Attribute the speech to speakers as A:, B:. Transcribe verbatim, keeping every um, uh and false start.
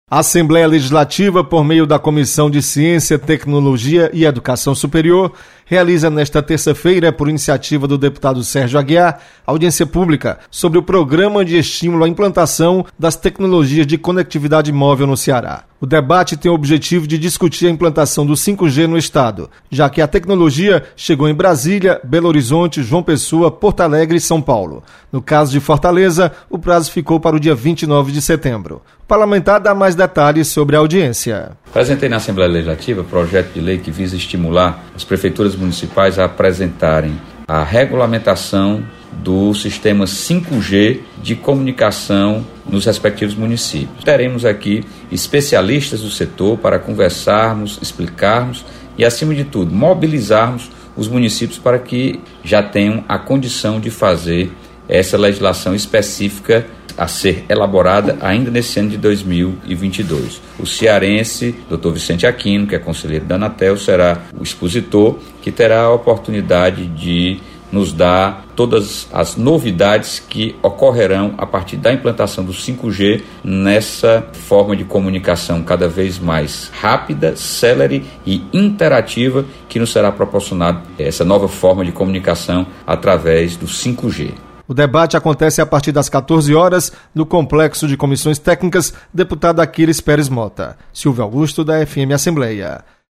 A: A Assembleia Legislativa, por meio da Comissão de Ciência, Tecnologia e Educação Superior, realiza nesta terça-feira, por iniciativa do deputado Sérgio Aguiar, audiência pública sobre o Programa de Estímulo à Implantação das Tecnologias de Conectividade Móvel no Ceará. O debate tem o objetivo de discutir a implantação do cinco G no estado, já que a tecnologia chegou em Brasília, Belo Horizonte, João Pessoa, Porto Alegre e São Paulo. No caso de Fortaleza, o prazo ficou para o dia vinte e nove de setembro. O parlamentar dá mais detalhes sobre a audiência.
B: Apresentei na Assembleia Legislativa projeto de lei que visa estimular as prefeituras municipais a apresentarem a regulamentação do sistema cinco G de comunicação nos respectivos municípios. Teremos aqui especialistas do setor para conversarmos, explicarmos e, acima de tudo, mobilizarmos os municípios para que já tenham a condição de fazer essa legislação específica a ser elaborada ainda nesse ano de dois mil e vinte e dois. O cearense, doutor Vicente Aquino, que é conselheiro da Anatel, será o expositor que terá a oportunidade de nos dar todas as novidades que ocorrerão a partir da implantação do cinco G nessa forma de comunicação cada vez mais rápida, célere e interativa que nos será proporcionada essa nova forma de comunicação através do cinco G.
A: O debate acontece a partir das quatorze horas no Complexo de Comissões Técnicas, deputado Aquiles Pérez Mota. Silvio Augusto, da F M Assembleia.